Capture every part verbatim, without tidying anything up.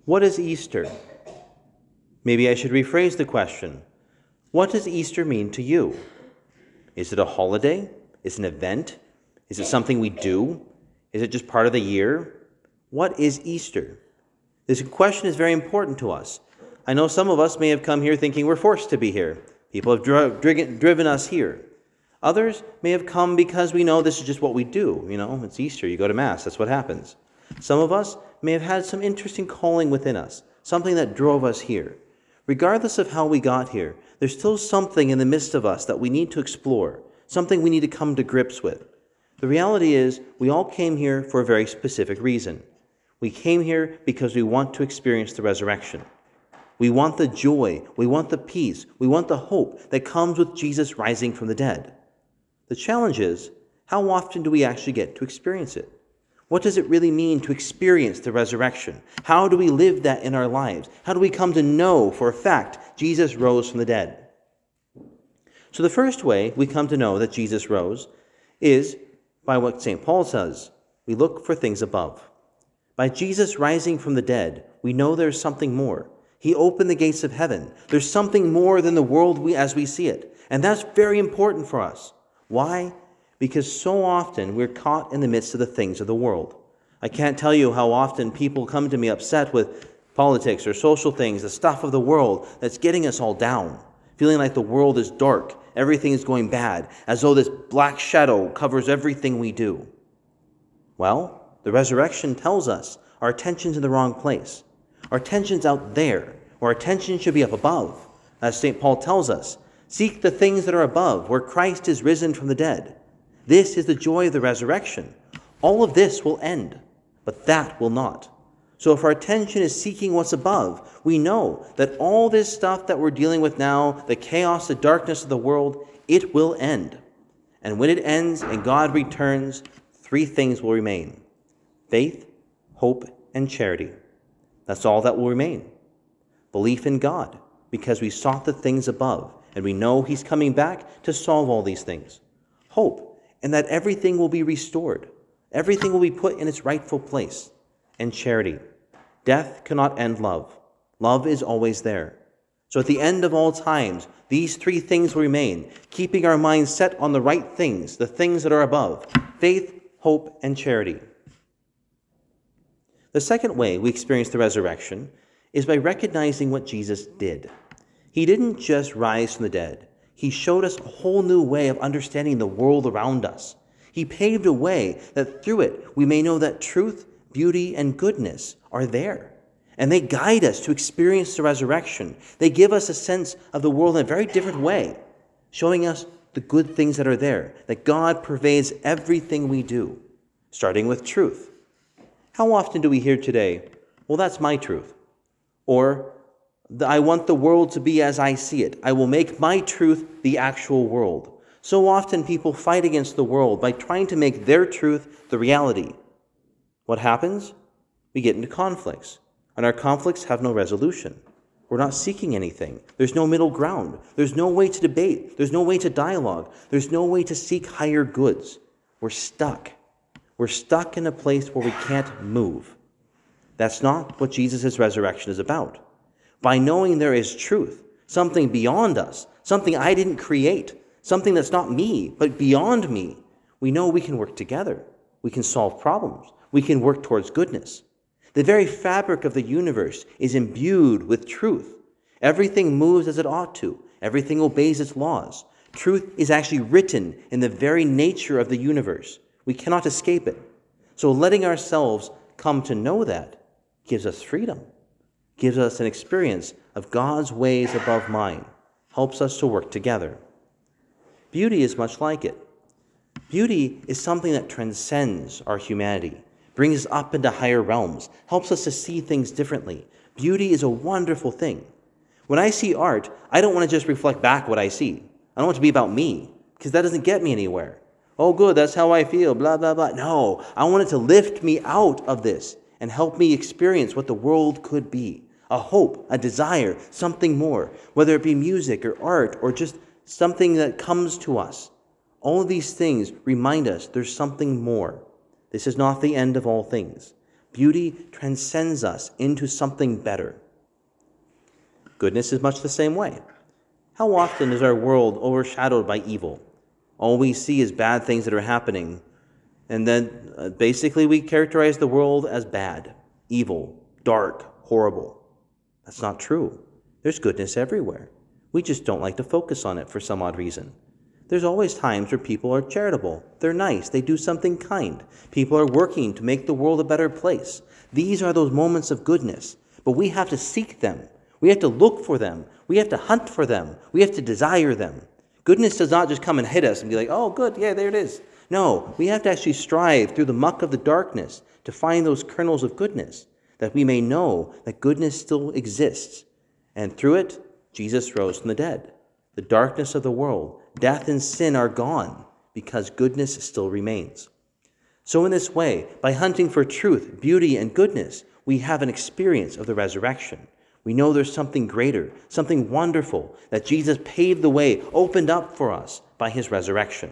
What is Easter? Maybe I should rephrase the question. What does Easter mean to you? Is it a holiday? Is it an event? Is it something we do? Is it just part of the year? What is Easter? This question is very important to us. I know some of us may have come here thinking we're forced to be here. People have dri- dri- driven us here. Others may have come because we know this is just what we do. You know, it's Easter, you go to Mass, that's what happens. Some of us may have had some interesting calling within us, something that drove us here. Regardless of how we got here, there's still something in the midst of us that we need to explore, something we need to come to grips with. The reality is, we all came here for a very specific reason. We came here because we want to experience the resurrection. We want the joy, we want the peace, we want the hope that comes with Jesus rising from the dead. The challenge is, how often do we actually get to experience it? What does it really mean to experience the resurrection? How do we live that in our lives? How do we come to know for a fact Jesus rose from the dead? So the first way we come to know that Jesus rose is by what Saint Paul says. We look for things above. By Jesus rising from the dead, we know there's something more. He opened the gates of heaven. There's something more than the world we as we see it. And that's very important for us. Why? Because so often we're caught in the midst of the things of the world. I can't tell you how often people come to me upset with politics or social things, the stuff of the world that's getting us all down, feeling like the world is dark, everything is going bad, as though this black shadow covers everything we do. Well, the resurrection tells us our attention's in the wrong place. Our attention's out there, or our attention should be up above. As Saint Paul tells us, seek the things that are above, where Christ is risen from the dead. This is the joy of the resurrection. All of this will end, but that will not. So if our attention is seeking what's above, we know that all this stuff that we're dealing with now, the chaos, the darkness of the world, it will end. And when it ends and God returns, three things will remain: faith, hope, and charity. That's all that will remain. Belief in God, because we sought the things above, and we know He's coming back to solve all these things. Hope, and that everything will be restored. Everything will be put in its rightful place. And charity. Death cannot end love. Love is always there. So at the end of all times, these three things will remain, keeping our minds set on the right things, the things that are above: faith, hope, and charity. The second way we experience the resurrection is by recognizing what Jesus did. He didn't just rise from the dead. He showed us a whole new way of understanding the world around us. He paved a way that through it we may know that truth, beauty, and goodness are there. And they guide us to experience the resurrection. They give us a sense of the world in a very different way, showing us the good things that are there, that God pervades everything we do, starting with truth. How often do we hear today, well, that's my truth? Or, I want the world to be as I see it. I will make my truth the actual world. So often people fight against the world by trying to make their truth the reality. What happens? We get into conflicts, and our conflicts have no resolution. We're not seeking anything. There's no middle ground. There's no way to debate. There's no way to dialogue. There's no way to seek higher goods. We're stuck. We're stuck in a place where we can't move. That's not what Jesus' resurrection is about. By knowing there is truth, something beyond us, something I didn't create, something that's not me, but beyond me, we know we can work together. We can solve problems. We can work towards goodness. The very fabric of the universe is imbued with truth. Everything moves as it ought to. Everything obeys its laws. Truth is actually written in the very nature of the universe. We cannot escape it. So letting ourselves come to know that gives us freedom, gives us an experience of God's ways above mine, helps us to work together. Beauty is much like it. Beauty is something that transcends our humanity, brings us up into higher realms, helps us to see things differently. Beauty is a wonderful thing. When I see art, I don't want to just reflect back what I see. I don't want it to be about me, because that doesn't get me anywhere. Oh, good, that's how I feel, blah, blah, blah. No, I want it to lift me out of this and help me experience what the world could be. A hope, a desire, something more, whether it be music or art or just something that comes to us. All of these things remind us there's something more. This is not the end of all things. Beauty transcends us into something better. Goodness is much the same way. How often is our world overshadowed by evil? All we see is bad things that are happening. And then uh, basically we characterize the world as bad, evil, dark, horrible. That's not true. There's goodness everywhere. We just don't like to focus on it for some odd reason. There's always times where people are charitable. They're nice. They do something kind. People are working to make the world a better place. These are those moments of goodness. But we have to seek them. We have to look for them. We have to hunt for them. We have to desire them. Goodness does not just come and hit us and be like, oh, good, yeah, there it is. No, we have to actually strive through the muck of the darkness to find those kernels of goodness, that we may know that goodness still exists. And through it, Jesus rose from the dead. The darkness of the world, death and sin are gone because goodness still remains. So in this way, by hunting for truth, beauty, and goodness, we have an experience of the resurrection. We know there's something greater, something wonderful, that Jesus paved the way, opened up for us by his resurrection.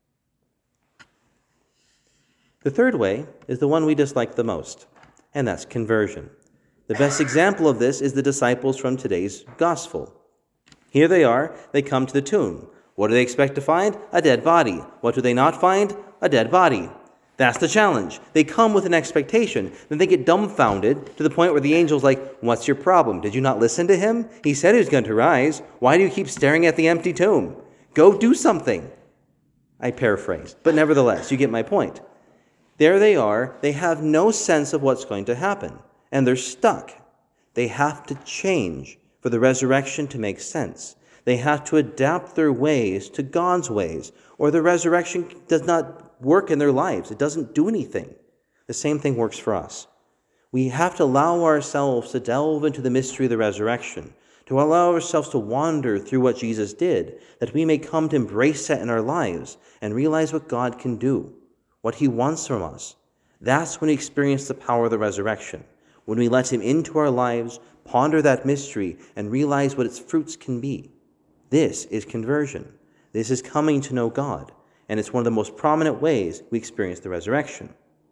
The third way is the one we dislike the most, and that's conversion. The best example of this is the disciples from today's gospel. Here they are, they come to the tomb. What do they expect to find? A dead body. What do they not find? A dead body. That's the challenge. They come with an expectation. Then they get dumbfounded to the point where the angel's like, what's your problem? Did you not listen to him? He said he was going to rise. Why do you keep staring at the empty tomb? Go do something. I paraphrase, but nevertheless, you get my point. There they are. They have no sense of what's going to happen, and they're stuck. They have to change for the resurrection to make sense. They have to adapt their ways to God's ways, or the resurrection does not work in their lives. It doesn't do anything. The same thing works for us. We have to allow ourselves to delve into the mystery of the resurrection, to allow ourselves to wander through what Jesus did, that we may come to embrace that in our lives and realize what God can do, what he wants from us. That's when we experience the power of the resurrection, when we let him into our lives, ponder that mystery, and realize what its fruits can be. This is conversion. This is coming to know God. And it's one of the most prominent ways we experience the resurrection.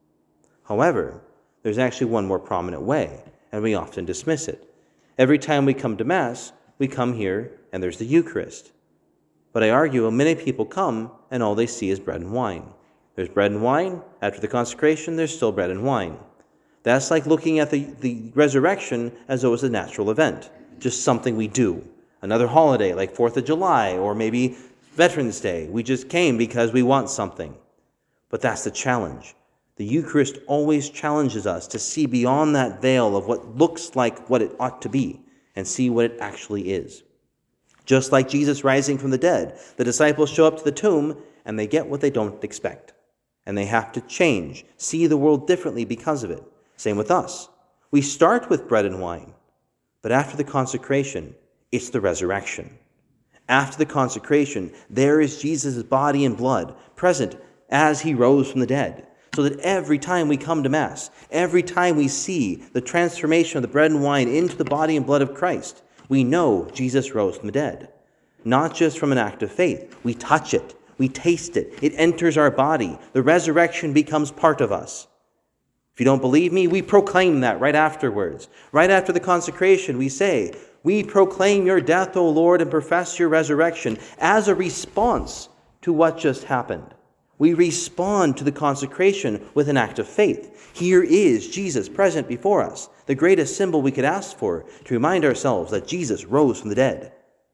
However, there's actually one more prominent way, and we often dismiss it. Every time we come to Mass, we come here and there's the Eucharist. But I argue many people come and all they see is bread and wine. There's bread and wine. After the consecration, there's still bread and wine. That's like looking at the, the resurrection as though it's a natural event, just something we do. Another holiday like fourth of July or maybe Veterans Day. We just came because we want something. But that's the challenge. The Eucharist always challenges us to see beyond that veil of what looks like what it ought to be and see what it actually is. Just like Jesus rising from the dead, the disciples show up to the tomb and they get what they don't expect. And they have to change, see the world differently because of it. Same with us. We start with bread and wine, but after the consecration, it's the resurrection. After the consecration, there is Jesus' body and blood present as he rose from the dead, so that every time we come to Mass, every time we see the transformation of the bread and wine into the body and blood of Christ, we know Jesus rose from the dead. Not just from an act of faith. We touch it. We taste it. It enters our body. The resurrection becomes part of us. If you don't believe me, we proclaim that right afterwards. Right after the consecration, we say, we proclaim your death, O Lord, and profess your resurrection as a response to what just happened. We respond to the consecration with an act of faith. Here is Jesus present before us, the greatest symbol we could ask for to remind ourselves that Jesus rose from the dead,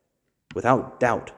without doubt.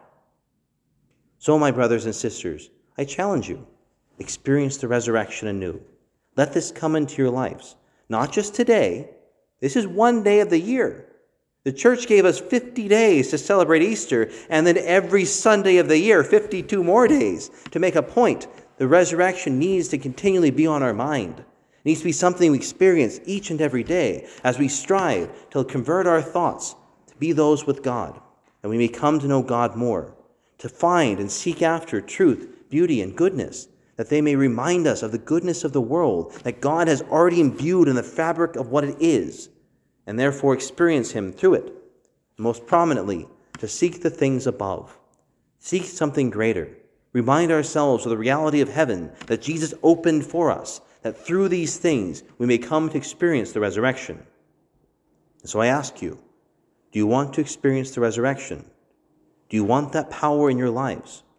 So, my brothers and sisters, I challenge you, experience the resurrection anew. Let this come into your lives, not just today. This is one day of the year. The church gave us fifty days to celebrate Easter, and then every Sunday of the year, fifty-two more days to make a point. The resurrection needs to continually be on our mind. It needs to be something we experience each and every day as we strive to convert our thoughts to be those with God, and we may come to know God more, to find and seek after truth, beauty, and goodness, that they may remind us of the goodness of the world that God has already imbued in the fabric of what it is, and therefore experience him through it. Most prominently, to seek the things above. Seek something greater. Remind ourselves of the reality of heaven that Jesus opened for us, that through these things we may come to experience the resurrection. And so I ask you, do you want to experience the resurrection? Do you want that power in your lives?